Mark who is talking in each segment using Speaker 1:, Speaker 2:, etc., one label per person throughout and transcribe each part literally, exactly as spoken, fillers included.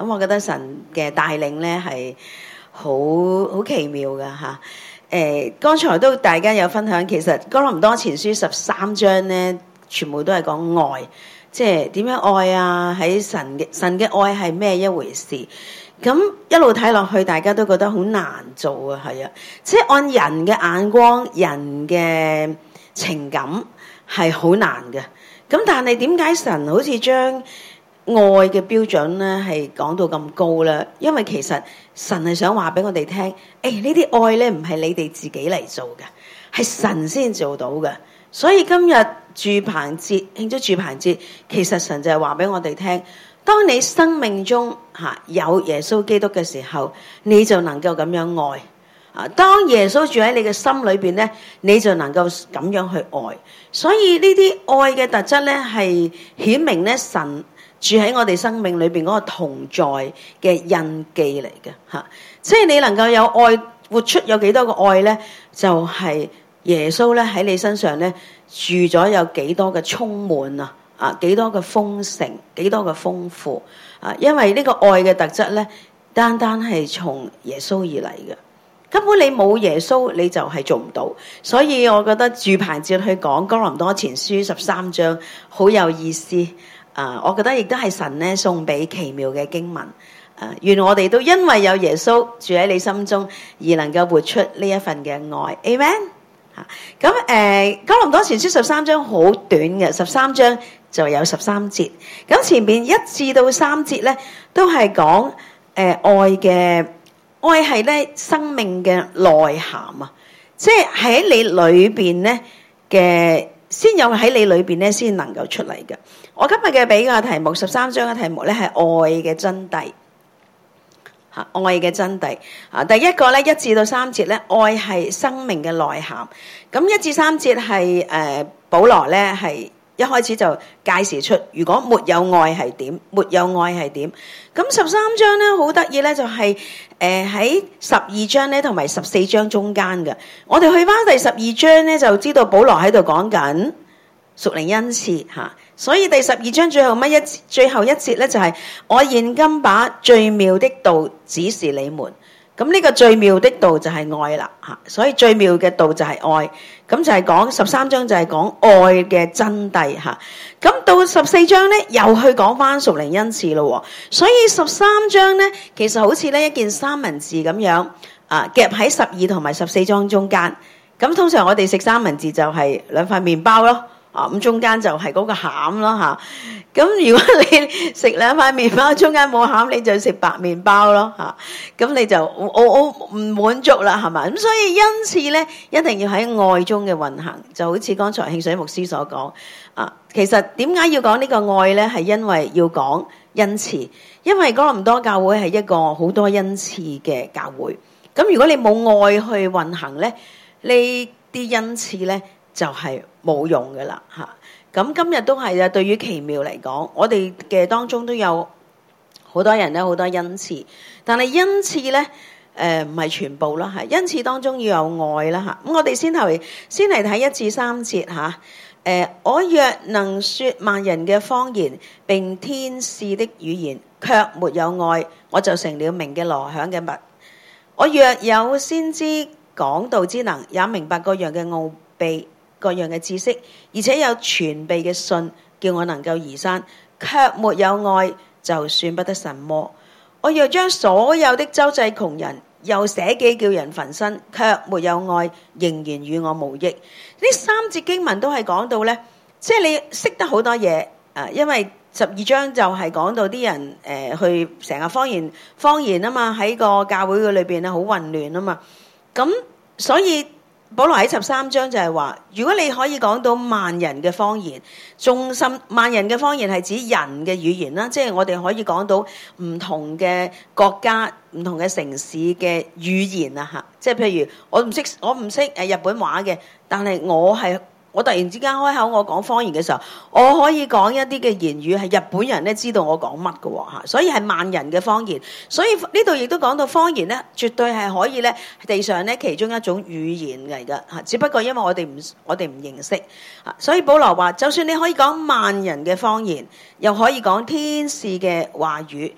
Speaker 1: 咁我覺得神嘅帶領咧係好好奇妙㗎嚇。誒，剛才都大家有分享，其實哥林多前書十三章咧，全部都係講愛，即係點樣愛啊？喺神嘅神嘅愛係咩一回事？咁一路睇落去，大家都覺得好難做啊，係啊，即係按人嘅眼光、人嘅情感係好難嘅。咁但係點解神好似將愛嘅標準咧係講到咁高咧？因為其實神係想話俾我哋聽，誒、哎、呢啲愛咧唔係你哋自己嚟做嘅，係神先做到嘅。所以今日住棚節慶祝住棚節，其實神就係話俾我哋聽，當你生命中嚇有耶穌基督嘅時候，你就能夠咁樣愛啊！當耶穌住喺你嘅心裏邊咧，你就能夠咁樣去愛。所以呢啲愛嘅特質咧，係顯明咧神住喺我哋生命裏邊嗰個同在嘅印記嚟嘅嚇。即係你能夠有愛，活出有幾多個愛咧，就係、是、耶穌咧喺你身上咧住咗有幾多嘅充滿啊！啊，幾多嘅豐盛，幾多嘅豐富啊！因為呢個愛嘅特質咧，單單係從耶穌而嚟嘅。根本你冇耶穌，你就係做唔到。所以我覺得住棚節去講哥林多前書十三章好有意思啊！我覺得亦都係神咧送俾奇妙嘅經文啊！願我哋都因為有耶穌住喺你心中，而能夠活出呢一份嘅愛。Amen。咁誒，哥林多前書十三章好短嘅，十三章就有十三節。咁前面一至到三節咧，都係講誒愛嘅，愛係咧生命嘅內涵啊，即係喺你裏邊咧嘅，先有喺你裏邊咧先能夠出嚟嘅。我今日嘅俾個題目，十三章嘅題目咧係愛嘅真諦。愛嘅真諦啊！第一個咧，一至到三節咧，愛係生命嘅內涵。咁一至三節係誒、呃、保羅咧係一開始就介紹出，如果沒有愛係點，沒有愛係點。咁十三章咧好得意咧，就係誒喺十二章咧同埋十四章中間嘅。我哋去翻第十二章咧，就知道保羅喺度講緊屬靈恩賜嚇。所以第十二章最後乜一最後一節咧就係、是、我現今把最妙的道指示你們，咁呢個最妙的道就係愛啦嚇，所以最妙嘅道就係愛，咁就係講十三章就係講愛嘅真諦嚇，咁到十四章咧又去講翻屬靈恩賜咯，所以十三章咧其實好似咧一件三文治咁樣啊，夾喺十二同埋十四章中間，咁通常我哋食三文治就係兩塊麵包咯。啊，咁中間就係嗰個餡咯嚇，咁如果你食兩塊麵包，中間冇餡，你就食白麵包咯嚇，咁你就我我唔滿足啦，係嘛？咁所以恩賜咧一定要喺愛中嘅運行，就好似剛才慶水牧師所講啊。其實點解要講呢個愛咧？係因為要講恩賜，因為哥林多教會係一個好多恩賜嘅教會。咁如果你冇愛去運行咧，呢啲恩賜咧就係冇用嘅啦嚇，咁今日都係啊。對於奇妙嚟講，我哋嘅當中都有好多人咧，好多恩賜，但係恩賜咧誒唔係全部啦嚇，恩賜當中要有愛啦嚇。咁我哋先嚟先嚟睇一至三節嚇。誒，我若能説萬人嘅方言並天使的語言，卻沒有愛，我就成了鳴嘅鑼響嘅物。我若有先知講道之能，也明白各樣嘅奧秘，各樣嘅知識，而且有全備嘅信，叫我能夠移山，卻沒有愛，就算不得什麼。我若將所有的周濟窮人，又捨己叫人焚身，卻沒有愛，仍然與我無益。呢三節經文都係講到呢，即係你識得好多嘢啊，因為十二章就係講到啲人誒、呃、去成日方言方言啊嘛，喺個教會嘅裏邊咧好混亂啊嘛，咁所以保羅喺十三章就係話，如果你可以講到萬人嘅方言，中心萬人嘅方言係指人嘅語言啦，即係我哋可以講到唔同嘅國家、唔同嘅城市嘅語言啊嚇，即係譬如我唔識我唔識誒日本話嘅，但係我係。我突然之間開口我講方言嘅時候，我可以講一啲嘅言語係日本人咧知道我講乜嘅喎嚇，所以係萬人嘅方言。所以呢度亦都講到方言咧，絕對係可以咧地上咧其中一種語言嚟㗎嚇，只不過因為我哋唔我哋唔認識嚇，所以保羅話，就算你可以講萬人嘅方言，又可以講天使嘅話語，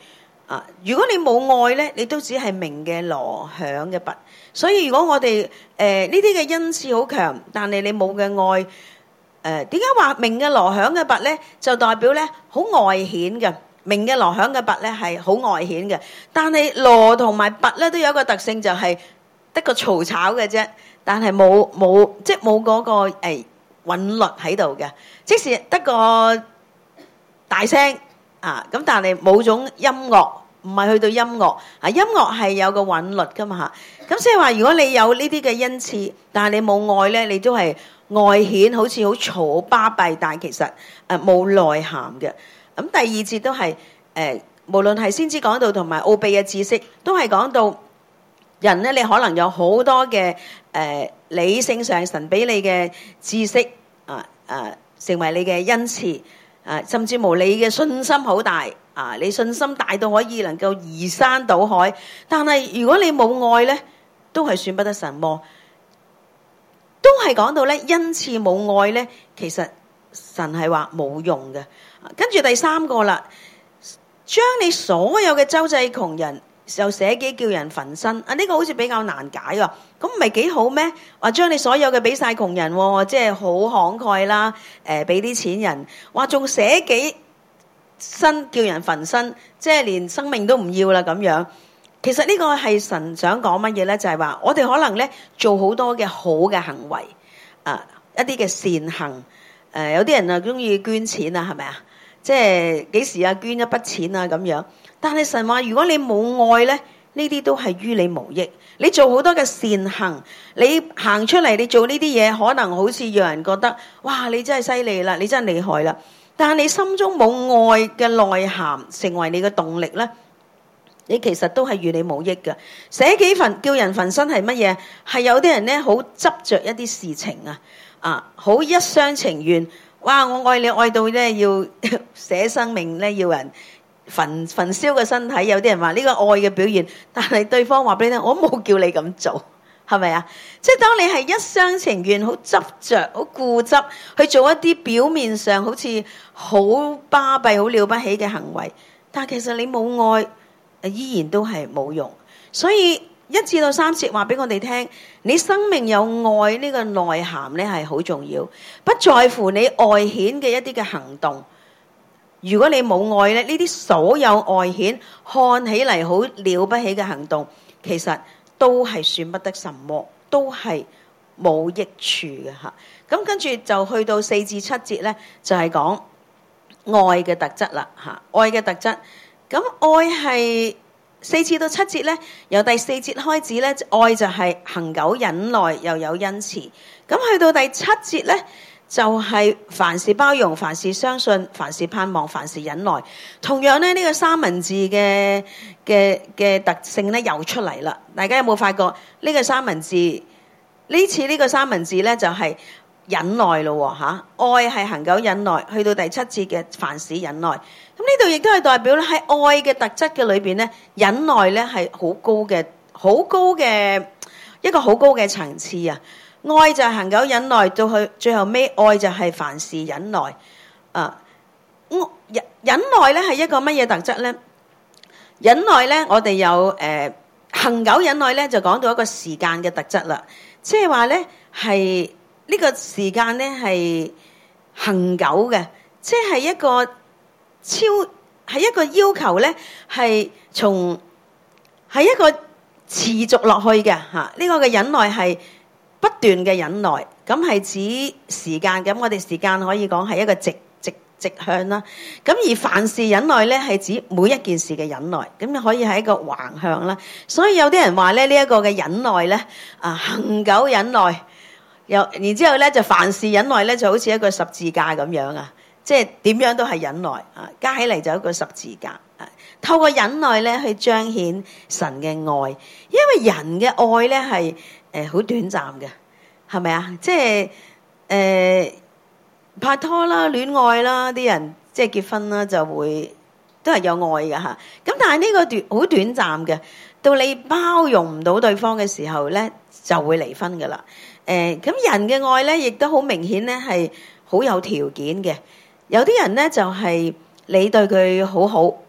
Speaker 1: 啊！如果你冇愛咧，你都只係鳴嘅鑼響嘅鈸。所以如果我哋誒呢啲嘅恩賜好強，但係你冇嘅愛，誒點解話鳴嘅鑼響嘅鈸咧？就代表咧好外顯嘅，鳴嘅鑼響嘅鈸咧係好外顯嘅。但係鑼同埋鈸咧都有一個特性，就係得個嘈吵嘅啫，但係冇冇即係冇嗰個誒韻律喺度嘅，即使得個大聲。啊，咁但係冇種音樂，唔係去到音樂啊！音樂係有個韻律噶嘛嚇，咁所以話如果你有呢啲嘅恩賜，但係你冇愛咧，你都係外顯好似好嘈好巴閉，但係其實誒冇內涵嘅。咁第二節都係誒，無論係先知講道同埋奧秘嘅知識，都係講到人咧，你可能有好多嘅誒理性上神俾你嘅知識啊啊，成為你嘅恩賜。啊，甚至乎你嘅信心好大啊！你信心大到可以能夠移山倒海，但係如果你冇愛咧，都係算不得什麼。都係講到咧，恩賜冇愛咧，其實神係話冇用嘅。跟住第三個啦，將你所有嘅周濟窮人，又捨己叫人焚身啊！呢個好似比較難解喎，咁唔係幾好咩？話將你所有嘅俾晒窮人，即係好慷慨啦，誒俾啲錢人，話仲捨己身叫人焚身，即係連生命都唔要啦咁樣。其實呢個係神想講乜嘢咧？就係話我哋可能咧做好多嘅好嘅行為啊，一啲嘅善行，誒有啲人啊中意捐錢啊，係咪啊？即係幾時啊捐一筆錢啊咁樣。但係神話，如果你冇愛咧，呢啲都係於你無益。你做好多嘅善行，你行出嚟，你做呢啲嘢，可能好似讓人覺得，哇！你真係犀利啦，你真係厲害啦。但係你心中冇愛嘅內涵，成為你嘅動力咧，你其實都係與你無益嘅。捨己焚叫人焚身係乜嘢？係有啲人咧好執着一啲事情啊，啊，好一廂情願。哇！我愛你愛到咧要捨生命咧，要人。焚焚燒嘅身體，有啲人話呢個愛嘅表現，但係對方話俾你聽，我冇叫你咁做，係咪啊？即係當你係一廂情願、好執着、好固執去做一啲表面上好似好巴閉、好了不起嘅行為，但係其實你冇愛，依然都係冇用。所以一至到三節話俾我哋聽，你生命有愛呢個內涵咧係好重要，不在乎你外顯嘅一啲嘅行動。如果你冇愛咧，呢啲所有外顯看起嚟好了不起嘅行動，其實都係算不得什麼，都係冇益處嘅嚇。咁跟住就去到四至七節咧，就係講愛嘅特質啦嚇。愛嘅特質，咁愛係四至到七節咧，由第四節開始咧，愛就係恆久忍耐，又有恩慈。咁去到第七節咧，就係凡事包容，凡事相信，凡事盼望，凡事忍耐。同樣咧，呢個三文治嘅嘅嘅特性咧又出嚟啦。大家有冇發覺呢個三文治？呢次呢個三文治咧就係忍耐咯嚇。愛係恆久忍耐，去到第七節嘅凡事忍耐。咁呢度亦都係代表咧喺愛嘅特質嘅裏邊咧，忍耐咧係好高嘅，好高嘅一個好高嘅層次啊！愛就係恆久忍耐，到去最後尾，愛就係凡事忍耐。啊，忍忍耐咧係一個乜嘢特質咧？忍耐咧，我哋有誒恆久忍耐咧，就講到一個時間嘅特質啦。即係話咧係呢個時間咧係恆久嘅，即係一個超係一個要求咧，係從係一個持續落去嘅嚇。呢個嘅忍耐係不斷嘅忍耐，咁係指時間，咁我哋時間可以講係一個直直直向啦。咁而凡事忍耐咧，係指每一件事嘅忍耐，咁你可以係一個橫向啦。所以有啲人話咧，呢一個嘅忍耐咧，啊恆久忍耐，又然之後咧就凡事忍耐咧，就好似一個十字架咁樣啊，即係點樣都係忍耐啊，加起嚟就一個十字架啊。透過忍耐咧去彰顯神嘅愛，因為人嘅愛咧係誒好短暫嘅，係咪啊？即係誒、呃、拍拖啦、戀愛啦，啲人即係結婚啦，就會都係有愛嘅嚇。咁但係呢個短好短暫嘅，到你包容唔到對方嘅時候咧，就會離婚噶啦。誒、呃、咁人嘅愛咧，亦都好明顯咧係好有條件嘅。有啲人咧就係、是、你對佢好好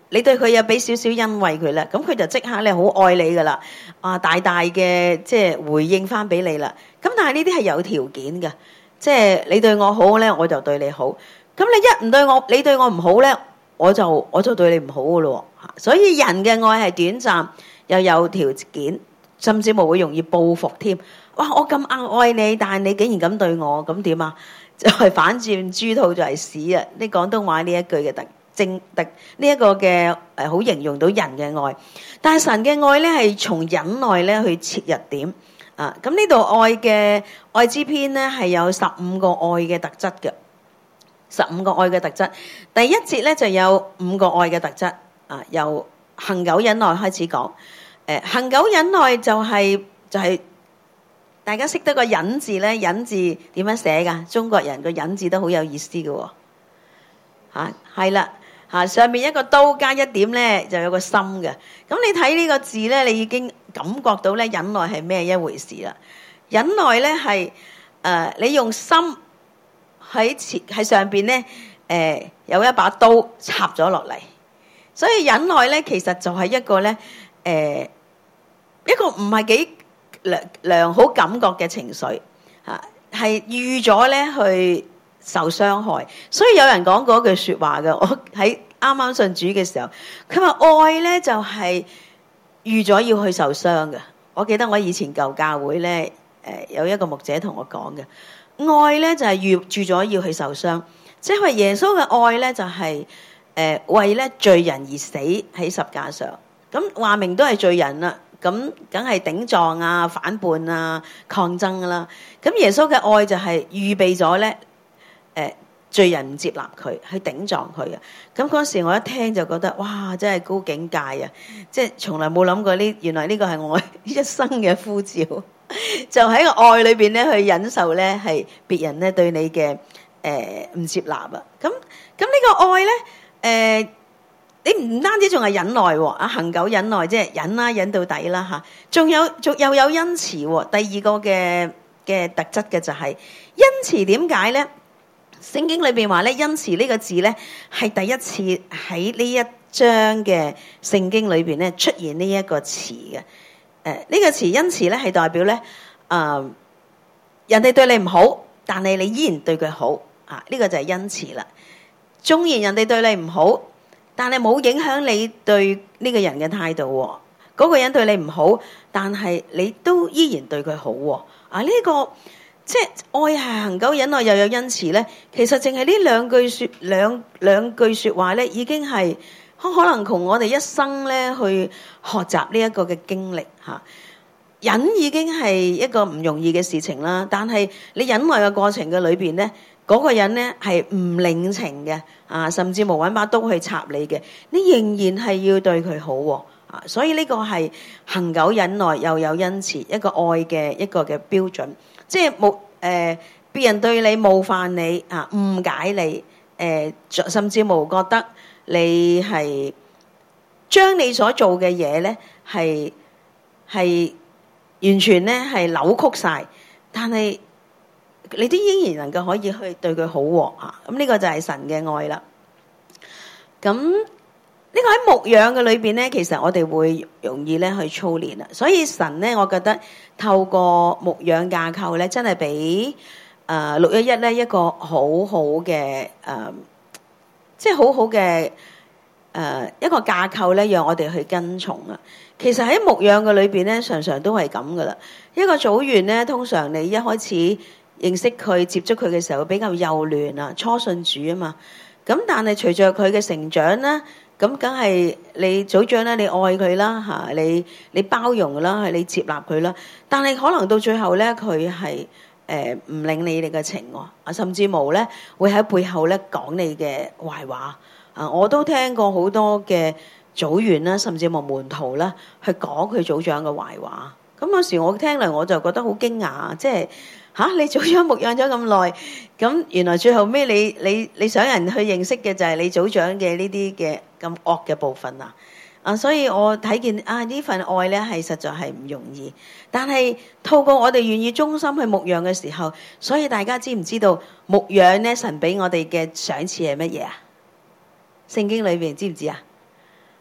Speaker 1: 你對佢有俾少少恩惠佢啦，咁佢就即刻咧好愛你噶啦，啊大大嘅即係回應翻俾你啦。咁但係呢啲係有條件嘅，即係你對我好咧，我就對你好。咁你一唔對我，你對我唔好咧，我就我就對你唔好噶咯。所以人嘅愛係短暫，又有條件，甚至乎會容易報復添。哇！我咁硬愛你，但係你竟然咁對我，咁點啊？就係反轉豬肚就係屎啊！呢廣東話呢一句嘅特正特呢一個嘅誒，好形容到人嘅愛。但係神嘅愛咧係從忍耐咧去切入點啊！咁呢度愛嘅愛之篇咧係有十五個愛嘅特質嘅，十五個愛嘅特質。第一節咧就有五個愛嘅特質啊，由恒久忍耐開始講。誒，恒久忍耐就係就係。大家識得個忍字咧，忍字點樣寫噶？中國人個忍字都好有意思嘅喎，嚇係啦嚇，上面一個刀加一點咧，就有個心嘅。咁你睇呢個字咧，你已經感覺到咧忍耐係咩一回事啦。忍耐咧係誒，你用心喺前喺上邊咧誒，有一把刀插咗落嚟，所以忍耐咧其實就係一個咧誒、呃、一個唔係幾良良好感覺嘅情緒嚇，係預咗咧去受傷害，所以有人講過一句説話嘅。我喺啱啱信主嘅時候，佢話愛咧就係預咗要去受傷嘅。我記得我以前舊教會咧，誒有一個牧者同我講嘅，愛咧就係預預咗要去受傷，即係話耶穌嘅愛咧就係誒為咧罪人而死喺十架上，咁話明都係罪人啦。咁梗係頂撞啊、反叛啊、抗爭啦。咁耶穌嘅愛就係預備咗咧，誒罪人唔接納佢，去頂撞佢啊。咁嗰時我一聽就覺得，哇！真係高境界啊！即係從來冇諗過呢，原來呢個係我一生嘅呼召，就喺個愛裏邊咧去忍受咧係別人咧對你嘅誒唔接納啊。咁咁呢個愛咧，誒、呃。你唔單止仲係忍耐喎，啊恒久忍耐即係忍啦，忍到底啦嚇，仲有仲又有恩慈喎。第二個嘅嘅特質嘅就係恩慈，點解咧？聖經裏邊話咧，恩慈呢個字咧係第一次喺呢一章嘅聖經裏邊咧出現呢一個詞嘅。誒、呃、呢、這個詞恩慈咧係代表咧，誒、呃、人哋對你唔好，但係你依然對佢好啊，呢、這個就係恩慈啦。縱然人哋對你唔好，但係冇影響你對呢個人嘅態度喎，嗰、那個人對你唔好，但係你都依然對佢好喎。啊，呢、這個即係愛係恒久忍耐又有恩慈咧。其實淨係呢兩句説兩兩句説話咧，已經係可能同我哋一生咧去學習呢一個嘅經歷嚇。忍已經係一個唔容易嘅事情啦，但係你忍耐嘅過程嘅裏邊咧，嗰、那個人咧係唔領情嘅。啊，甚至無揾把刀去插你嘅，你仍然係要對佢好喎。啊，所以呢個係恒久忍耐又有恩慈，一個愛嘅一個嘅標準。即係冇誒，別人對你冒犯你啊，誤解你誒、呃，甚至無覺得你係將你所做嘅嘢咧係係完全咧係扭曲晒，但係你都依然能夠可以去對佢好喎。啊，咁呢個就係神嘅愛啦。咁呢個喺牧養嘅裏邊咧，其實我哋會容易咧去操練啦。所以神咧，我覺得透過牧養架構咧，真係俾誒六一一咧一個好好嘅誒，即係好好嘅誒一個架構咧，讓我哋去跟從啊。其實喺牧養嘅裏邊咧，常常都係咁噶啦。一個組員咧，通常你一開始認識佢、接觸佢嘅時候，比較幼嫩啊，初信主啊嘛。咁但係隨着佢嘅成長咧，咁梗係你組長咧，你愛佢啦嚇，你你包容啦，係你接納佢啦。但係可能到最後咧，佢係誒唔領你哋嘅情喎，啊甚至無咧會喺背後咧講你嘅壞話啊！我都聽過好多嘅組員啦，甚至無門徒啦，去講佢組長嘅壞話。咁有時我聽嚟我就覺得好驚訝，即係嚇你組長牧養咗咁耐，咁原來最後尾你你你想人去認識嘅就係你組長嘅呢啲嘅咁惡嘅部分啊！啊，所以我睇見啊呢份愛咧係實在係唔容易，但係透過我哋願意忠心去牧養嘅時候，所以大家知唔知道牧養咧神俾我哋嘅賞賜係乜嘢啊？聖經裏邊知唔知啊？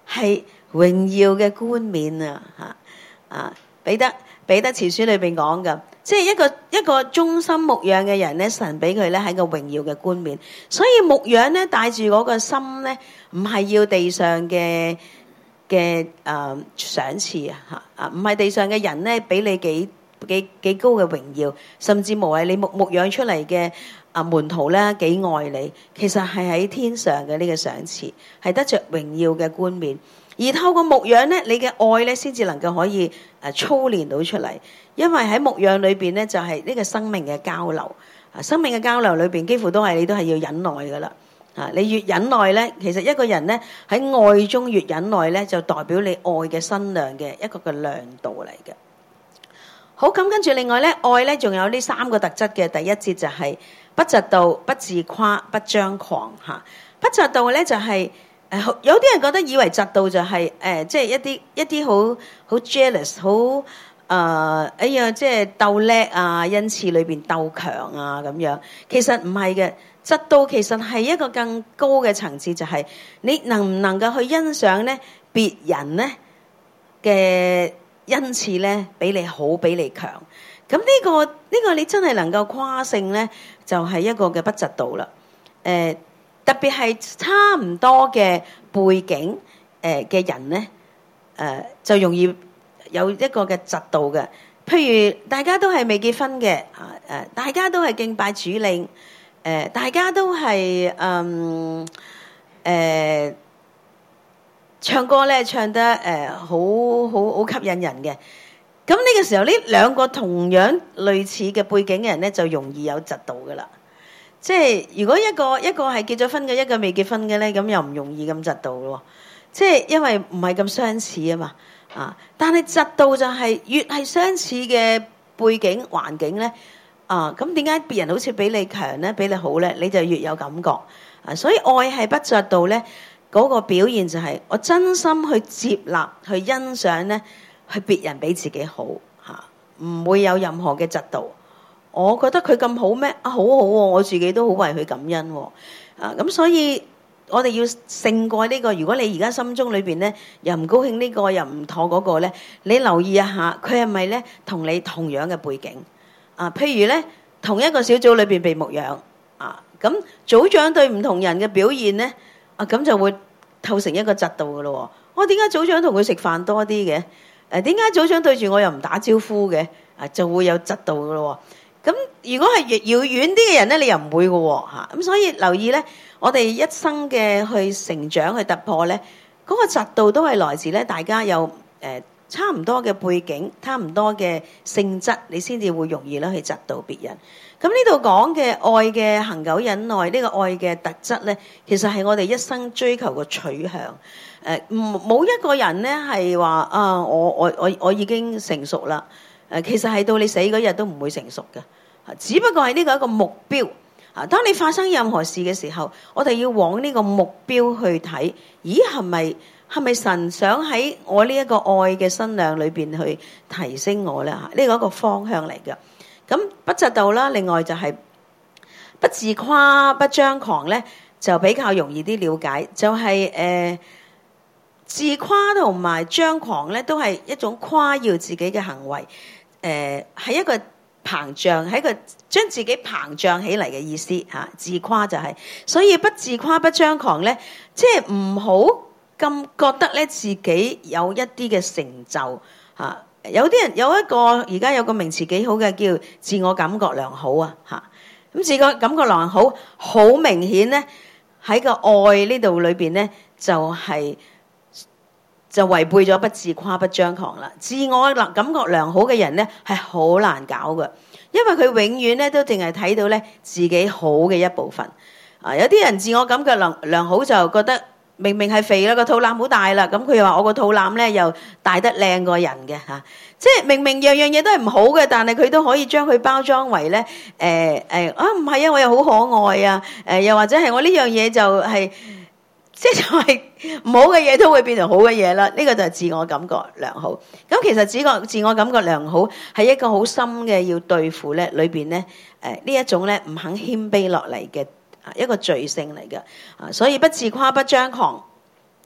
Speaker 1: 係榮耀嘅冠冕啊！嚇啊！彼得彼得前書裏邊講噶，即係一個一個忠心牧養嘅人咧，神俾佢咧係個榮耀嘅冠冕。所以牧養咧帶住嗰個心咧，唔係要地上嘅嘅誒賞賜啊！嚇啊！唔係地上嘅人咧俾你幾幾幾高嘅榮耀，甚至無係你牧牧養出嚟嘅啊門徒咧幾愛你，其實係喺天上嘅呢個賞賜，係得着榮耀嘅冠冕。而透過牧養咧，你嘅愛咧先至能夠可以誒操練到出嚟。因為喺牧養裏邊咧，就係呢個生命嘅交流。啊，生命嘅交流裏邊，幾乎都係你都係要忍耐噶啦。啊，你越忍耐咧，其實一個人咧喺愛中越忍耐咧，就代表你愛嘅身量嘅一個嘅亮度嚟嘅。好，咁跟住另外咧，愛咧仲有呢三個特質嘅。第一節就係不嫉妒、不自誇、不張狂。嚇，不嫉妒咧就係、是。誒有啲人覺得以為嫉妒就係、是、誒、呃，即係一啲一啲好好 jealous， 好誒、呃，哎呀，即係鬥叻啊，恩賜裏邊鬥強啊咁樣。其實唔係嘅，嫉妒其實係一個更高嘅層次，就係、是、你能唔能夠去欣賞咧別人咧嘅恩賜咧比你好，比你強。咁呢、這個呢、這個你真係能夠誇勝咧，就係、是、一個嘅不嫉妒啦。誒、呃。特別係差唔多嘅背景誒嘅人咧，誒、呃、就容易有一個嘅嫉妒嘅。譬如大家都係未結婚嘅啊，誒大家都係敬拜主領，誒、呃、大家都係嗯誒、呃、唱歌咧唱得誒好好好吸引人嘅。咁呢個時候呢兩個同樣類似嘅背景嘅人咧，就容易有嫉妒噶啦。即係如果一個一個係結咗婚嘅，一個未結婚嘅咧，咁又唔容易咁嫉妒咯。即係因為唔係咁相似啊嘛，啊！但係嫉妒就係越係相似嘅背景環境咧，啊！咁點解別人好似比你強咧，比你好咧，你就越有感覺啊！所以愛係不嫉妒咧，嗰個表現就係我真心去接納、去欣賞咧，去別人比自己好嚇，唔會有任何嘅嫉妒。我覺得佢咁好咩？啊，好好喎！我自己都好為佢感恩喎。啊，咁所以我哋要勝過呢個。如果你而家心中裏邊咧又唔高興呢個，又唔妥嗰個咧，你留意一下佢係咪咧同你同樣嘅背景啊？譬如咧同一個小組裏邊被牧養啊，咁組長對唔同人嘅表現咧啊，咁就會構成一個嫉妒噶咯。我點解組長同佢食飯多啲嘅？誒，點解組長對住我又唔打招呼嘅？啊，就會有嫉妒噶咯。咁如果係越遙遠啲嘅人咧，你又唔會嘅喎嚇。咁所以留意咧，我哋一生嘅去成長去突破咧，嗰個嫉妒都係來自咧，大家有誒差唔多嘅背景，差唔多嘅性質，你先至會容易咧去嫉妒別人。咁呢度講嘅愛嘅恆久忍耐，呢個愛嘅特質咧，其實係我哋一生追求嘅取向。誒，唔冇一個人咧係話啊，我我我我已經成熟啦。誒，其實係到你死嗰日都唔會成熟嘅，只不過係呢個一個目標。啊，當你發生任何事嘅時候，我哋要往呢個目標去睇，咦，係咪係咪神想喺我呢一個愛嘅身量裏邊去提升我咧？嚇，呢個一個方向嚟嘅。咁不嫉妒啦，另外就係不自誇、不張狂咧，就比較容易啲了解，就係、是、誒。呃自誇同埋張狂咧，都係一種誇耀自己嘅行為。誒、呃，係一個膨脹，係一個將自己膨脹起嚟嘅意思嚇、啊。自誇就係、是，所以不自誇不張狂咧，即係唔好咁覺得咧自己有一啲嘅成就嚇、啊。有啲人有一個而家有個名詞幾好嘅，叫自我感覺良好啊嚇。咁自我感覺良好，好明顯咧喺個愛呢度裏邊咧，就係、是。就違背咗不自誇不張狂啦。自我感覺良好嘅人咧係好難搞嘅，因為佢永遠咧都淨係睇到咧自己好嘅一部分。啊，有啲人自我感覺良良好就覺得明明係肥啦，個肚腩好大啦，咁佢又話我個肚腩咧又大得靚過人嘅嚇、啊，即係明明樣樣嘢都係唔好嘅，但係佢都可以將佢包裝為咧誒誒啊唔係啊，我又好可愛啊，誒、呃、又或者係我呢樣嘢就係、是。即係就係唔好嘅嘢都會變成好嘅嘢啦，呢、這個就係自我感覺良好。咁其實自我自我感覺良好係一個好深嘅要對付咧，裏邊咧誒呢一種咧唔肯謙卑落嚟嘅一個罪性嚟嘅啊，所以不自誇不張狂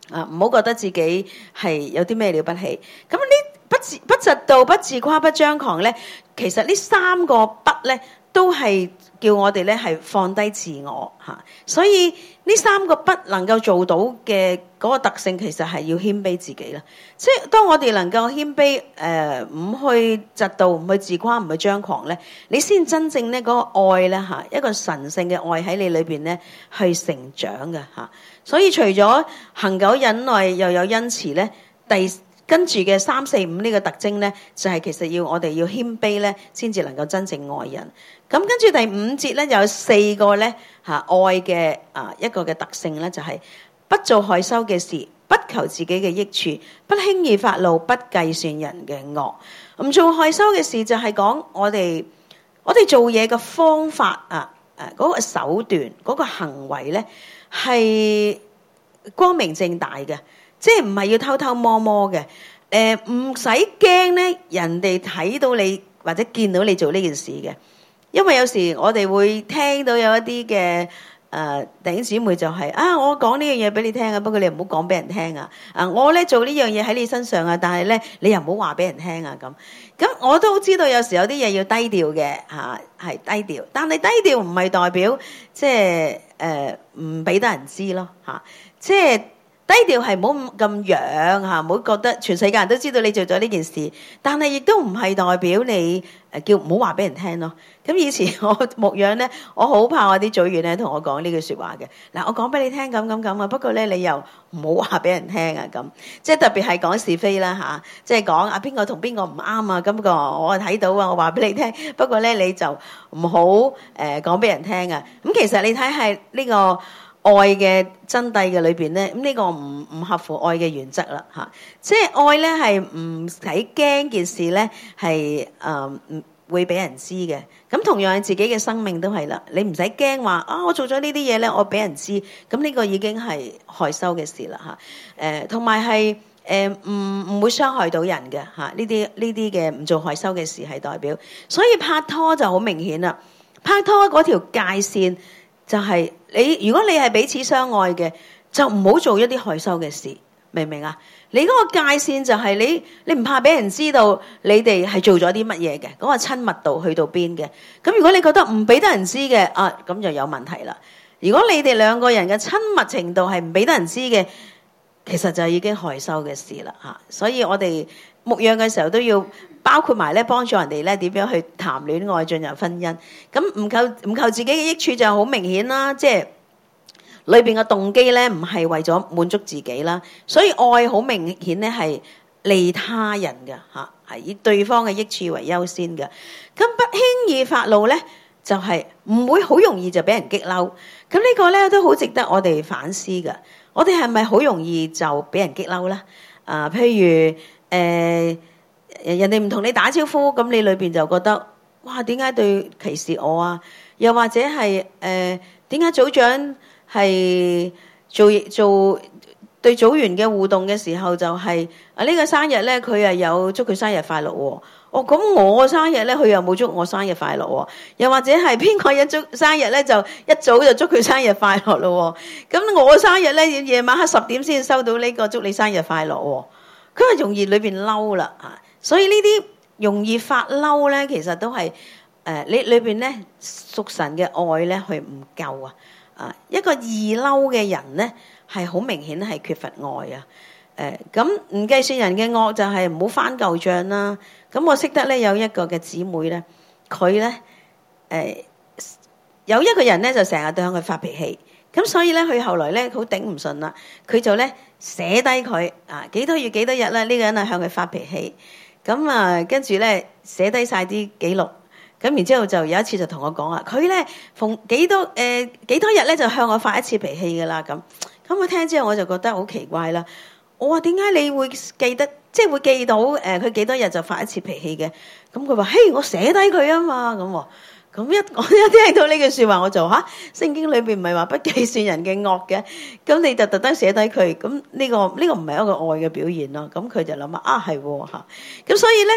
Speaker 1: 啊，唔好覺得自己係有啲咩了不起。咁呢不自不嫉妒、不自誇、不張狂咧，其實呢三個不咧，都係叫我哋咧係放低自我嚇。所以呢三個不能夠做到嘅嗰個特性，其實係要謙卑自己啦。即係當我哋能夠謙卑，誒、呃、唔去嫉妒、唔去自誇、唔去張狂咧，你先真正咧嗰個愛咧嚇，一個神聖嘅愛喺你裏邊咧去成長嘅嚇。所以除咗恆久忍耐又有恩慈咧，第跟住嘅三四五呢個特徵咧，就係、是、其實要我哋要謙卑咧，先至能夠真正愛人。咁跟住第五節咧，有四個咧嚇愛嘅啊一個嘅特性咧，就係、是、不做害羞嘅事，不求自己嘅益處，不輕易發怒，不計算人嘅惡。唔做害羞嘅事就係講我哋我哋做嘢嘅方法啊，誒、那、嗰個手段嗰、那個行為咧係光明正大嘅。即係唔係要偷偷摸摸嘅，誒唔使驚咧，人哋睇到你或者見到你做呢件事嘅，因為有時我哋會聽到有一啲嘅誒弟兄姊妹就係、是、啊，我講呢樣嘢俾你聽啊，不過你唔好講俾人聽啊，啊我咧做呢樣嘢喺你身上啊，但係咧你又唔好話俾人聽啊咁，咁我都知道有時有啲嘢要低調嘅嚇，係、啊、低調，但係低調唔係代表即係誒唔俾得人知咯嚇、啊，即係。低調係唔好咁樣嚇，唔好覺得全世界人都知道你做咗呢件事，但係亦都唔係代表你誒叫唔好話俾人聽咯。咁以前我牧養咧，我好怕我啲組員咧同我講呢句説話嘅。嗱，我講俾你聽咁咁咁啊，不過咧你又唔好話俾人聽啊咁。即係特別係講是非啦嚇，即係講啊邊個同邊個唔啱啊，咁個我睇到啊，我話俾你聽。不過咧你就唔好誒講俾人聽啊。咁其實你睇係呢個愛嘅真諦嘅裏邊咧，咁、這、呢個唔唔合乎愛嘅原則啦嚇，即係愛咧係唔使驚件事咧係誒唔會俾人知嘅。咁同樣自己嘅生命都係啦，你唔使驚話啊，我做咗呢啲嘢咧，我俾人知，咁呢個已經係害羞嘅事啦嚇。誒同埋係誒唔唔會傷害到人嘅嚇，呢啲呢啲嘅唔做害羞嘅事係代表。所以拍拖就好明顯啦，拍拖嗰條界線。就係你，如果你係彼此相愛嘅，就唔好做一啲害羞嘅事，明唔明啊？你嗰個界線就係你，你唔怕俾人知道你哋係做咗啲乜嘢嘅，嗰個親密度去到邊嘅。咁如果你覺得唔俾得人知嘅，啊咁就有問題啦。如果你哋兩個人嘅親密程度係唔俾得人知嘅，其實就已經害羞嘅事啦嚇。所以我哋牧養嘅時候都要。包括埋咧幫助人哋咧點樣去談戀愛進入婚姻，咁唔求唔求自己嘅益處就好明顯啦，即係裏邊嘅動機咧唔係為咗滿足自己啦，所以愛好明顯咧係利他人嘅嚇，係以對方嘅益處為優先嘅。咁不輕易發怒咧，就係唔會好容易就俾人激嬲。咁呢個咧都好值得我哋反思嘅。我哋係咪好容易就俾人激嬲咧？啊，譬如誒。呃人哋唔同你打招呼，咁你裏邊就覺得，哇，點解對歧視我啊？又或者係誒點解組長係做做對組員嘅互動嘅時候就係、是、啊呢、這個生日咧，佢又有祝佢生日快樂喎、哦。哦，咁我生日咧，佢又冇祝我生日快樂喎、哦。又或者係邊個一祝生日咧，就一早就祝佢生日快樂咯。咁我生日咧，夜晚黑十點先收到呢個祝你生日快樂喎。佢係容易裏邊嬲啦啊！所以呢啲容易發嬲咧，其實都係誒你裏邊咧屬神嘅愛咧，佢唔夠啊！啊，一個易嬲嘅人咧，係好明顯係缺乏愛啊！誒咁唔計算人嘅惡就係唔好翻舊帳啦。咁我識得咧有一個嘅姊妹咧，佢咧誒有一個人咧就成日對向佢發脾氣，咁所以咧佢後來咧好頂唔順啦，佢就咧寫低佢啊幾多月幾多日啦，呢個人係向佢發脾氣。咁啊，跟住咧寫低晒啲記錄，咁然之後就有一次就同我講啊，佢咧逢幾多誒、呃、幾多日咧就向我發一次脾氣噶啦咁。咁我聽之後我就覺得好奇怪啦。我話點解你會記得，即係會記到誒佢幾多日就發一次脾氣嘅？咁佢話：嘿，我寫低佢啊嘛咁。咁一我一聽到呢句説話，我就嚇聖經裏邊唔係話不計算人嘅惡嘅，咁你就特登寫低佢，咁呢個呢個唔係一個愛嘅表現咯。咁佢就諗啊，係喎嚇。咁所以咧，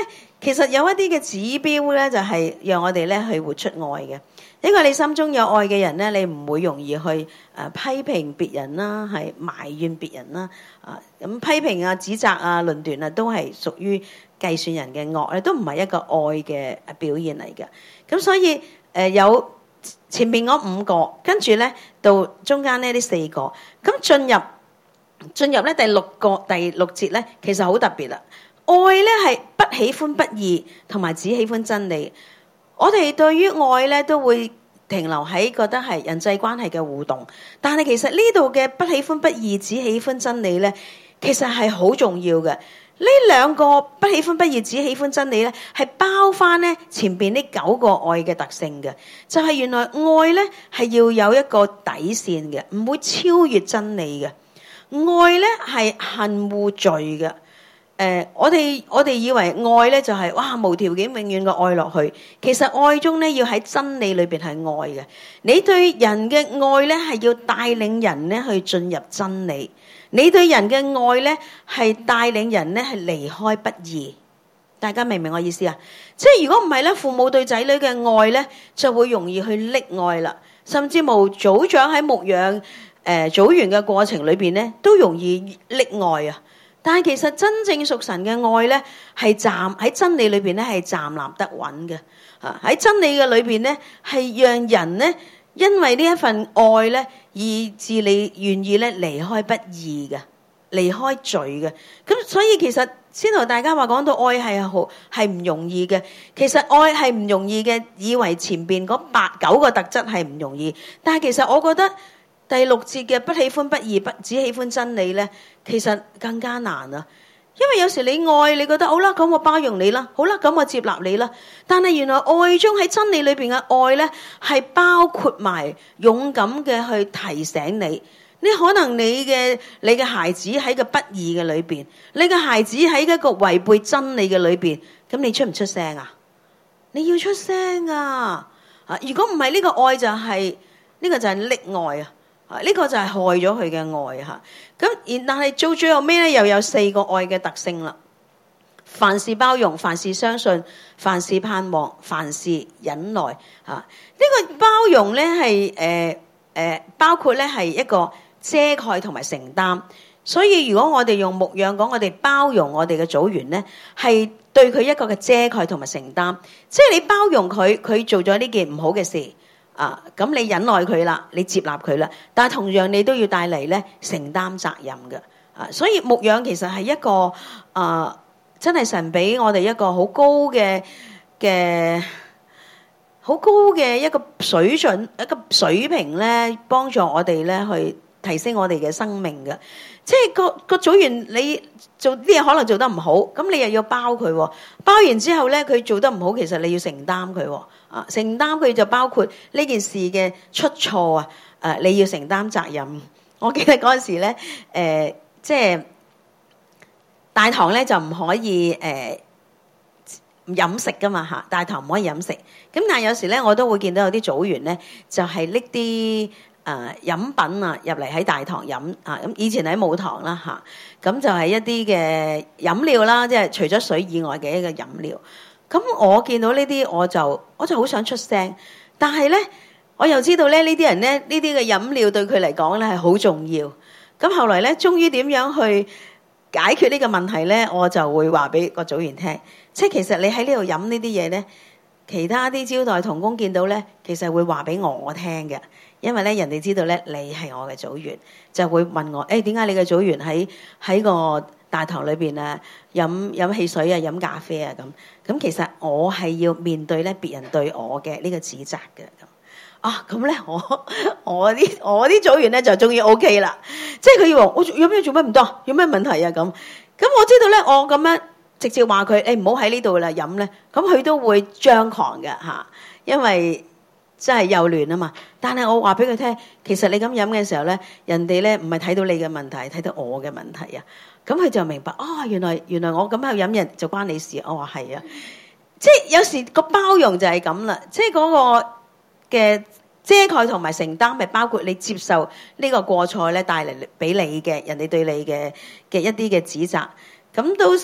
Speaker 1: 其實有一啲嘅指標咧，就係、是、讓我哋咧去活出愛嘅。因為你心中有愛嘅人咧，你唔會容易去誒、呃、批評別人啦，係埋怨別人啦，啊咁批評啊、指責啊、論斷啊，都係屬於計算人嘅惡咧，都唔係一個愛嘅表現嚟嘅。咁所以誒、呃、有前面嗰五個，跟住咧到中間呢呢四個，咁進入進入咧第六個第六節咧，其實好特別啦。愛咧係不喜歡不義，同埋只喜歡真理。我哋對於愛咧都會停留喺覺得係人際關係嘅互動，但係其實呢度嘅不喜歡不義，只喜歡真理咧，其實係好重要嘅。呢兩個不喜歡不義，只喜歡真理咧，係包翻咧前邊呢九個愛嘅特性嘅，就係、是、原來愛咧係要有一個底線嘅，唔會超越真理嘅。愛咧係恨惡罪嘅。誒、呃，我哋我哋以為愛咧就係、是、哇無條件永遠嘅愛落去，其實愛中咧要喺真理裏邊係愛嘅。你對人嘅愛咧係要帶領人咧去進入真理，你對人嘅愛咧係帶領人咧係離開不義。大家明唔明我意思啊？即係如果唔係咧，父母對仔女嘅愛咧就會容易去溺愛啦，甚至無組長喺牧養誒組員嘅過程裏邊咧都容易溺愛啊。但係其實真正屬神嘅愛咧，係站喺真理裏邊咧，係站立得穩嘅。啊，喺真理嘅裏邊咧，係讓人咧，因為呢一份愛咧，以致你願意咧離開不義嘅，離開罪嘅。咁所以其實先同大家話講到愛係好係唔容易嘅。其實愛係唔容易嘅，以為前邊嗰八九個特質係唔容易，但係其實我覺得。第六節嘅不喜歡不義，不只喜歡真理咧，其實更加難啊！因為有時你愛，你覺得好啦，咁我包容你啦，好啦，咁我接納你啦。但係原來愛中喺真理裏邊嘅愛咧，係包括埋勇敢嘅去提醒你。你可能你嘅你嘅孩子喺個不義嘅裏邊，你嘅孩子喺一個違背真理嘅裏邊，咁你出唔出聲啊？你要出聲啊！啊，如果唔係呢個愛就係、是、呢、這個就係溺愛啊！啊！呢個就係害咗佢嘅愛嚇，咁而但係做最後尾咧，又有四個愛嘅特性啦。凡事包容，凡事相信，凡事盼望，凡事忍耐嚇。呢、這個包容咧係誒誒，包括咧係一個遮蓋同埋承擔。所以如果我哋用牧養講，我哋包容我哋嘅組員咧，係對佢一個嘅遮蓋同埋承擔。即係你包容佢，佢做咗呢件唔好嘅事。啊，咁你忍耐佢啦，你接納佢啦，但係同樣你都要帶嚟咧承擔責任嘅。啊，所以牧養其實係一個啊，真係神俾我哋一個好高嘅嘅好高嘅一個水準，一個水平咧，幫助我哋咧去提升我哋嘅生命嘅。即係個個組員你做啲嘢可能做得唔好，咁你又要包佢，包完之後咧佢做得唔好，其實你要承擔佢。啊，承擔佢就包括呢件事嘅出錯啊，誒你要承擔責任。我記得嗰陣時咧，誒、呃、即係大堂咧就唔可以誒、呃、飲食噶嘛嚇，大堂唔可以飲食。咁但係有時咧，我都會見到有啲組員咧，就係拎啲誒飲品啊入嚟喺大堂飲啊。咁以前喺母堂啦嚇，咁就係一啲嘅飲料啦，即係除咗水以外嘅一個飲料。咁我見到呢啲我就我就好想出聲，但係咧我又知道咧呢啲人咧呢啲嘅飲料對佢嚟講咧係好重要。咁後來咧，終於點樣去解決呢個問題咧？我就會話俾個組員聽，即係其實你喺呢度飲呢啲嘢咧，其他啲招待同工見到咧，其實會話俾我聽嘅，因為咧人哋知道咧你係我嘅組員，就會問我誒點解你嘅組員喺喺個大堂裏邊啊，飲飲汽水啊，飲咖啡啊咁。咁其實我係要面對咧別人對我嘅呢個指責嘅咁。啊咁咧，我我啲我啲組員咧就終於 O K 啦。即係佢以為我有咩做乜唔得？有咩問題啊？咁咁我知道咧，我咁樣直接話佢誒唔好喺呢度啦飲咧，咁佢都會張狂嘅嚇，因為真係幼嫩啊嘛。但係我話俾佢聽，其實你咁飲嘅時候咧，人哋咧唔係睇到你嘅問題，睇到我嘅問題啊。咁佢就明白，哦，原來原來我咁樣飲人就關你事。我話係啊，即係有時個包容就係咁啦，即係嗰個嘅遮蓋同埋承擔，咪包括你接受呢個過錯咧帶嚟俾你嘅人哋對你嘅嘅一啲嘅指責，咁都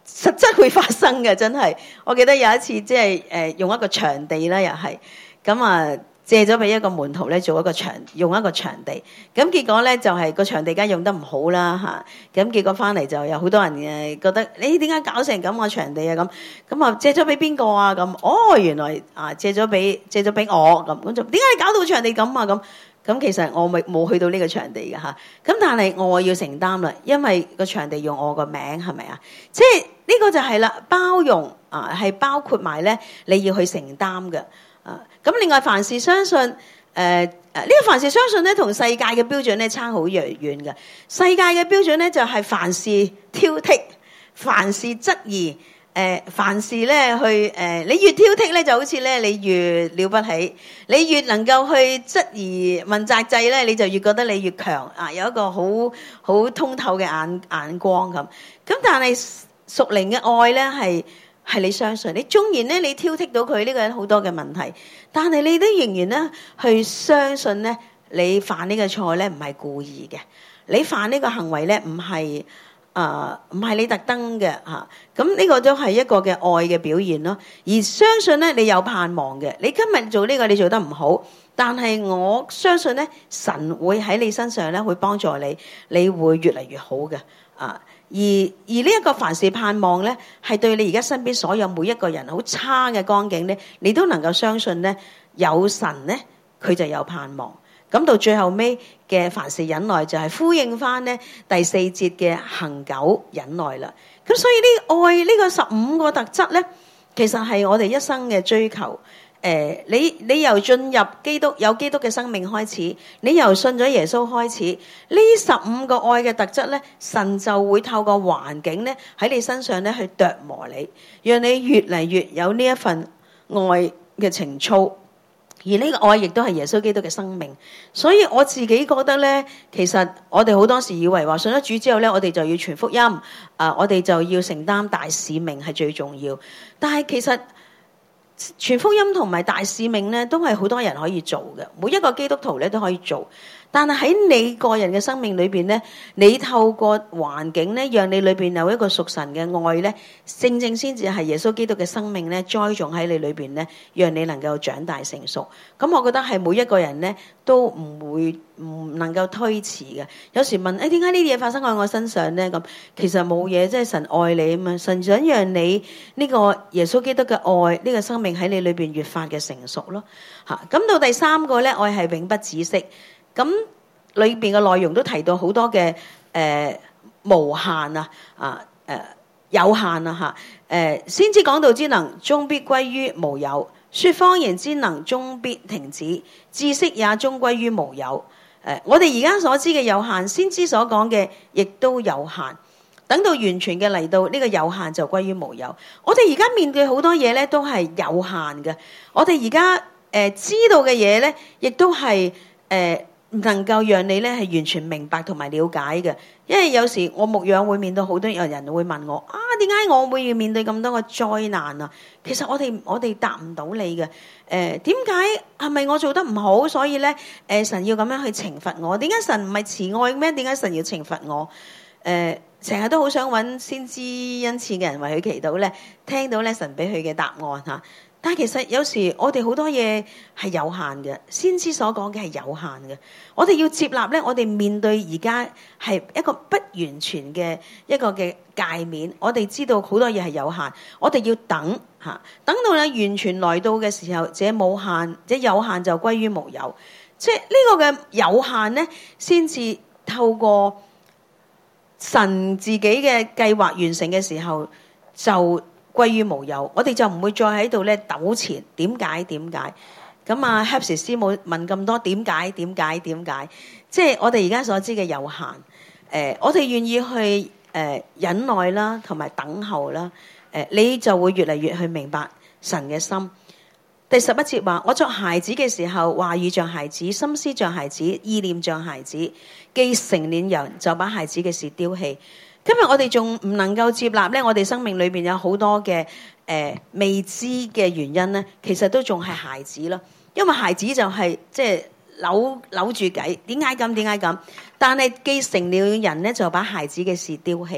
Speaker 1: 實質會發生嘅，真係。我記得有一次即係誒用一個場地啦，又係咁啊。借咗俾一個門徒咧做一個場，用一個場地，咁結果咧就係、是、個場地梗係用得唔好啦嚇，咁、啊、結果翻嚟就有好多人誒覺得你點解搞成咁個場地啊咁，咁啊借咗俾邊個啊咁？哦原來啊借咗俾借咗俾我咁，咁就點解你搞到場地咁啊咁？咁其實我咪冇去到呢個場地嘅嚇，咁、啊、但係我要承擔啦，因為個場地用我個名係咪啊？即係呢個就係啦，包容啊係包括埋咧你要去承擔嘅。啊！咁另外，凡事相信，誒誒呢個凡事相信咧，同世界嘅標準咧差好遠遠嘅。世界嘅標準咧就係、是、凡事挑剔，凡事質疑，誒、呃、凡事咧去誒、呃，你越挑剔咧，就好似咧你越了不起，你越能夠去質疑問責制咧，你就越覺得你越強啊！有一個好好通透嘅眼眼光咁。咁但係屬靈嘅愛咧係。係你相信，你縱然咧，你挑剔到佢呢個人好多嘅問題，但係你都仍然咧去相信咧，你犯呢個錯咧唔係故意嘅，你犯呢個行為咧唔係啊唔係你特登嘅嚇，咁呢個都係一個嘅愛嘅表現咯。而相信咧，你有盼望嘅，你今日做呢個你做得唔好，但係我相信咧，神會喺你身上咧會幫助你，你會越嚟越好嘅啊。而而呢一個凡事盼望咧，係對你而家身邊所有每一個人好差嘅光景咧，你都能夠相信咧，有神咧，佢就有盼望。咁到最後尾嘅凡事忍耐，就係呼應翻咧第四節嘅恆久忍耐啦。咁所以呢愛呢個十五個特質咧，其實係我哋一生嘅追求。誒、呃，你你由進入基督有基督嘅生命開始，你由信咗耶穌開始，呢十五個愛嘅特質咧，神就會透過環境咧喺你身上咧去琢磨你，讓你越嚟越有呢一份愛嘅情操。而呢個愛亦都係耶穌基督嘅生命。所以我自己覺得咧，其實我哋好多時以為話信咗主之後咧，我哋就要傳福音，啊、呃，我哋就要承擔大使命係最重要。但係其實傳福音同埋大使命咧，都係好多人可以做嘅，每一個基督徒咧都可以做。但係喺你個人嘅生命裏邊咧，你透過環境咧，讓你裏邊有一個屬神嘅愛咧，正正先至係耶穌基督嘅生命咧，栽種喺你裏邊咧，讓你能夠長大成熟。咁我覺得係每一個人咧都唔會唔能夠推遲嘅。有時問誒點解呢啲嘢發生喺我身上咧？咁其實冇嘢，即係神愛你啊嘛，神想讓你呢個耶穌基督嘅愛，呢個生命喺你裏邊越發嘅成熟咯。嚇，咁到第三個咧，愛係永不止息。咁裏邊嘅內容都提到好多嘅誒、呃、無限啊啊誒、呃、有限啊嚇誒，先知講道之能終必歸於無有，説謊言之能終必停止，知識也終歸於無有。誒、呃，我哋而家所知嘅有限，先知所講嘅亦都有限。等到完全嘅嚟到，呢、這個有限就歸於無有。我哋而家面對好多嘢咧，都係有限嘅。我哋而家誒知道嘅嘢咧，亦都係誒。呃唔能夠讓你咧係完全明白同埋了解嘅，因為有時我牧養會面對好多有人會問我啊，點解我會要面對咁多個災難啊？其實我哋我哋答唔到你嘅。誒、呃，點解係咪我做得唔好，所以咧誒、呃、神要咁樣去懲罰我？點解神唔係慈愛咩？點解神要懲罰我？誒、呃，成日都好想揾先知恩賜嘅人為佢祈禱咧，聽到咧神俾佢嘅答案嚇。但係其實有時我哋好多嘢係有限嘅，先知所講嘅係有限嘅。我哋要接納咧，我哋面對而家係一個不完全嘅一個嘅界面。我哋知道好多嘢係有限，我哋要等嚇，等到咧完全來到嘅時候，這無限，這有限就歸於無有。即係呢個嘅有限咧，先至透過神自己嘅計劃完成嘅時候就歸於無有，我哋就唔會再喺度咧糾纏點解點解咁啊？Haps 師母問咁多點解點解點解，即係我哋而家所知嘅有限。誒、呃，我哋願意去誒、呃、忍耐啦，同埋等候啦。誒、呃，你就會越嚟越去明白神嘅心。第十一節話：我作孩子嘅時候，話語像孩子，心思像孩子，意念像孩子。既成年人，就把孩子嘅事丟棄。今日我哋仲唔能夠接納咧？我哋生命裏邊有好多嘅誒、呃、未知嘅原因咧，其實都仲係孩子咯。因為孩子就係、是、即係扭扭住計，點解咁？點解咁？但係既成了人咧，就把孩子嘅事丟棄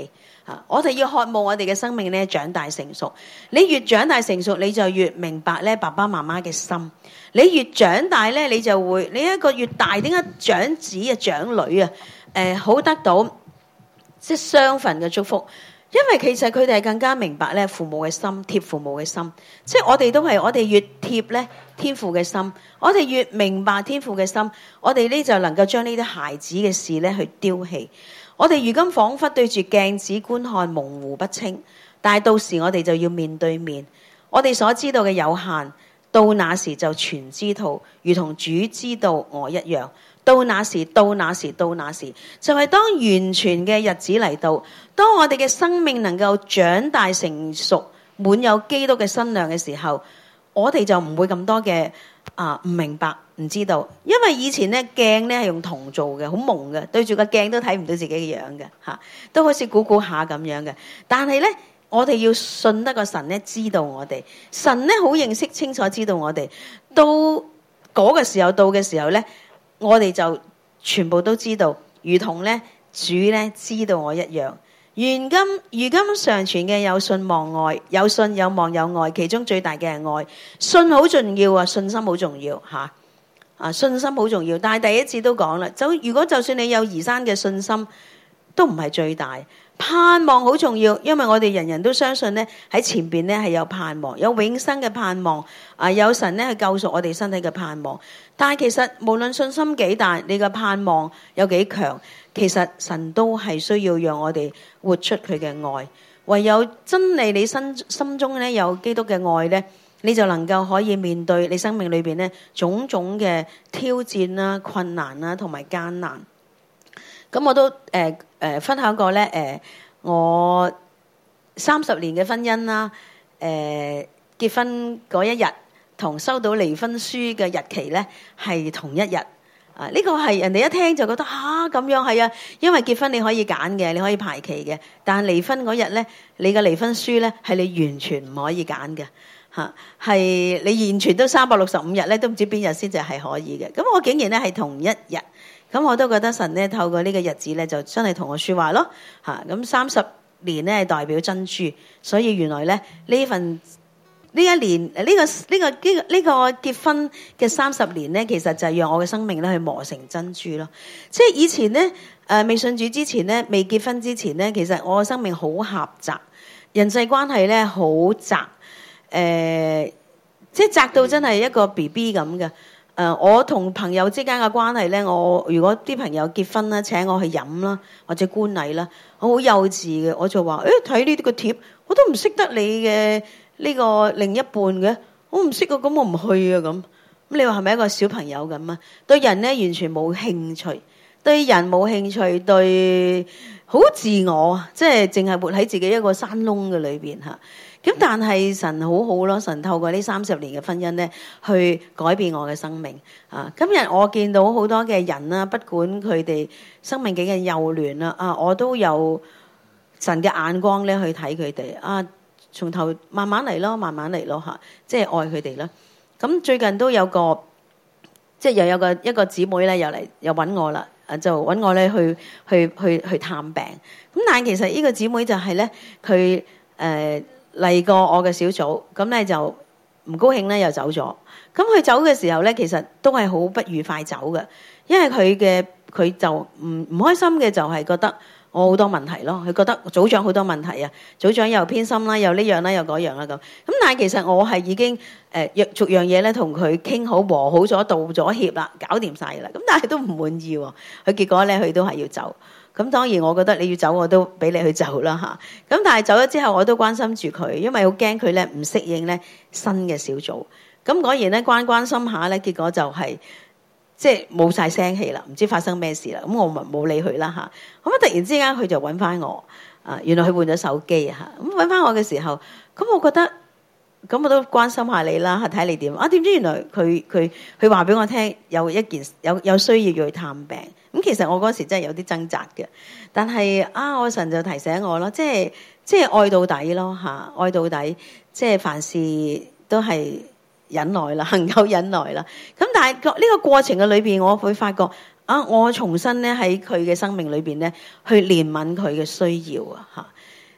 Speaker 1: 啊！我哋要渴望我哋嘅生命咧長大成熟。你越長大成熟，你就越明白咧爸爸媽媽嘅心。你越長大咧，你就會你一個越大，點解長子啊長女啊，誒、呃、好得到即係雙份嘅祝福。因為其實佢哋係更加明白咧父母嘅心，貼父母嘅心。即係我哋都係，我哋越貼咧天父嘅心，我哋越明白天父嘅心，我哋呢就能夠將呢啲孩子嘅事咧去丟棄。我哋如今彷彿對住鏡子觀看，模糊不清，但係到時我哋就要面對面。我哋所知道嘅有限，到那時就全知道，如同主知道我一樣。到那時，到那時，到那時，就係當完全嘅日子嚟到，當我哋嘅生命能夠長大成熟，滿有基督嘅身量嘅時候，我哋就唔會咁多嘅啊唔明白、唔知道。因為以前咧鏡咧係用銅做嘅，好蒙嘅，對住個鏡都睇唔到自己嘅樣嘅嚇，都好似估估下咁樣嘅。但係咧，我哋要信得個神咧知道我哋，神咧好認識清楚知道我哋。到嗰個時候到嘅時候咧，我哋就全部都知道，如同咧主咧知道我一樣。現今如今常存嘅有信望愛，有信有望有愛，其中最大嘅係愛。信好重要啊，信心好重要吓啊，信心好重要。但係第一次都講啦，就如果就算你有移山嘅信心，都唔係最大。盼望好重要，因為我哋人人都相信咧喺前邊咧係有盼望，有永生嘅盼望啊，有神咧去救贖我哋身體嘅盼望。但係其實無論信心幾大，你嘅盼望有幾強，其實神都係需要讓我哋活出佢嘅愛。唯有真理你心心中咧有基督嘅愛咧，你就能夠可以面對你生命裏邊咧種種嘅挑戰啦、困難啦同埋艱難。咁我都誒誒、呃呃、分享過咧誒、呃，我三十年嘅婚姻啦，誒、呃、結婚嗰一日同收到離婚書嘅日期咧係同一日啊！呢、這個係人哋一聽就覺得嚇咁、啊、樣係啊，因為結婚你可以揀嘅，你可以排期嘅，但係離婚嗰日咧，你嘅離婚書咧係你完全唔可以揀嘅嚇，係、啊、你完全都三百六十五日咧都唔知邊日先至係可以嘅。咁我竟然咧係同一日。咁我都覺得神咧透過呢個日子咧就真係同我說話咯嚇。咁三十年咧代表珍珠，所以原來咧呢份呢一年呢、呢個呢、呢個呢、呢個呢、呢個結婚嘅三十年咧，其實就係讓我嘅生命咧去磨成珍珠咯。即係以前咧誒、呃、未信主之前咧，未結婚之前咧，其實我嘅生命好狹窄，人際關係咧好窄，誒、呃、即係窄到真係一個 B B 咁嘅。誒、呃，我同朋友之間嘅關係咧，我如果啲朋友結婚啦，請我去飲啦，或者觀禮啦，我好幼稚嘅，我就話誒睇呢啲個貼，我都唔識得你嘅呢個另一半嘅，我唔識啊，咁我唔去啊咁。咁你話係咪一個小朋友咁啊？對人咧完全冇興趣，對人冇興趣，對好自我，即係淨係活喺自己一個山窿嘅裏邊嚇。咁但係神好好咯，神透過呢三十年嘅婚姻咧，去改變我嘅生命啊！今日我見到好多嘅人啦，不管佢哋生命幾嘅幼嫩啦，啊，我都有神嘅眼光咧去睇佢哋啊，從頭慢慢嚟咯，慢慢嚟咯嚇，即係愛佢哋啦。咁最近都有個，即係又有個一個姊妹咧，又嚟又揾我啦，啊就揾我咧去去去去探病。咁但係其實呢個姊妹就係咧，佢誒。嚟過我嘅小組，咁咧就唔高興咧，又走咗。咁佢走嘅時候咧，其實都係好不愉快走嘅，因為佢嘅佢就唔唔開心嘅就係覺得我好多問題咯。佢覺得組長好多問題啊，組長又偏心啦，又呢樣啦，又嗰樣啦咁。咁但係其實我係已經誒若逐樣嘢咧同佢傾好和好咗，道咗歉啦，搞掂晒啦。咁但係都唔滿意喎，佢結果咧佢都係要走。咁當然我覺得你要走我都俾你去走啦嚇，咁但係走咗之後我都關心住佢，因為好驚佢咧唔適應咧新嘅小組。咁果然咧關關心下咧，結果就係、是、即係冇晒聲氣啦，唔知發生咩事啦。咁我咪冇理佢啦嚇。咁啊突然之間佢就揾翻我，啊原來佢換咗手機啊嚇。咁揾翻我嘅時候，咁我覺得咁我都關心下你啦，睇你點啊？點知原來佢佢佢話俾我聽有一件有有需要要去探病。咁其實我嗰時真係有啲掙扎嘅，但係啊，我神就提醒我咯，即係即係愛到底咯嚇，愛到底，即係凡事都係忍耐啦，能夠忍耐啦。咁但係呢個過程嘅裏邊，我會發覺啊，我重新咧喺佢嘅生命裏邊咧，去憐憫佢嘅需要啊嚇。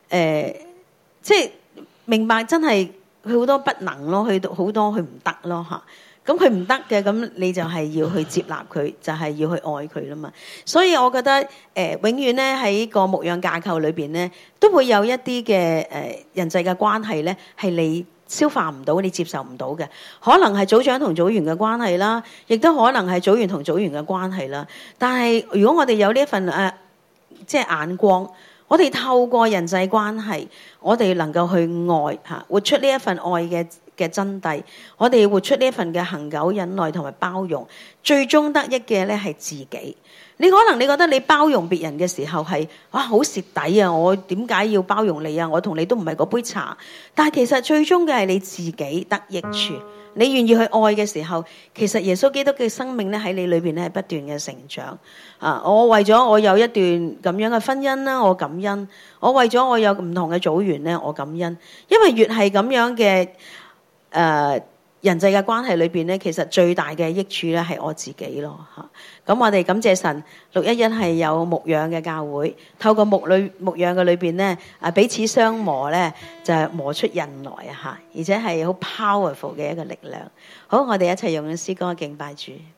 Speaker 1: 誒，即係明白真係佢好多不能咯，佢好多佢唔得咯嚇。咁佢唔得嘅，咁你就係要去接納佢，就係、是、要去愛佢啦嘛。所以我覺得誒、呃，永遠咧喺個牧養架構裏邊咧，都會有一啲嘅誒人際嘅關係咧，係你消化唔到，你接受唔到嘅。可能係組長同組員嘅關係啦，亦都可能係組員同組員嘅關係啦。但係如果我哋有呢一份誒、呃，即係眼光，我哋透過人際關係，我哋能夠去愛嚇，活出呢一份愛嘅嘅真諦，我哋活出呢一份嘅恆久忍耐同埋包容，最終得益嘅咧係自己。你可能你覺得你包容別人嘅時候係哇好蝕底啊！我點解要包容你啊？我同你都唔係嗰杯茶。但係其實最終嘅係你自己得益處。你願意去愛嘅時候，其實耶穌基督嘅生命咧喺你裏邊咧係不斷嘅成長。啊！我為咗我有一段咁樣嘅婚姻啦，我感恩；我為咗我有唔同嘅組員咧，我感恩。因為越係咁樣嘅。誒、呃、人際嘅關係裏邊咧，其實最大嘅益處咧係我自己咯嚇。咁、啊、我哋感謝神，六一一係有牧養嘅教會，透過牧裏牧養嘅裏邊咧，啊彼此相磨咧，就係磨出人來啊嚇，而且係好 powerful 嘅一個力量。好，我哋一齊用詩歌敬拜主。